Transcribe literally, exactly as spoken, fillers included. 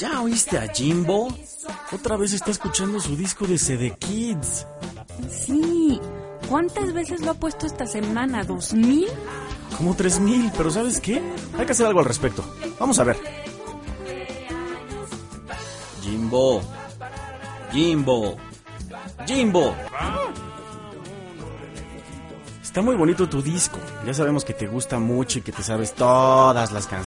¿Ya oíste a Jimbo? Otra vez está escuchando su disco de C D Kids. Sí. ¿Cuántas veces lo ha puesto esta semana? ¿Dos mil? Como tres mil, pero ¿sabes qué? Hay que hacer algo al respecto. Vamos a ver. Jimbo. Jimbo. Jimbo. Está muy bonito tu disco. Ya sabemos que te gusta mucho y que te sabes todas las canciones.